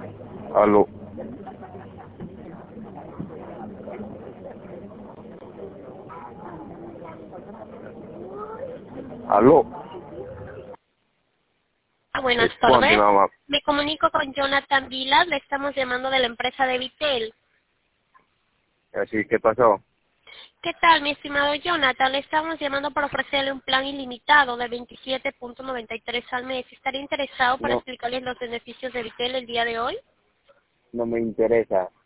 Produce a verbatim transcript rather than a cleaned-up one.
Aló. Aló. Ah, buenas Responde, tardes. mamá. Me comunico con Jonathan Vilas, le estamos llamando de la empresa de Vitel. Así, ¿qué pasó? ¿Qué tal, mi estimado Jonathan? Le estamos llamando para ofrecerle un plan ilimitado de veintisiete punto noventa y tres al mes. ¿Estaría interesado para No, explicarles los beneficios de Vitel el día de hoy? no me interesa.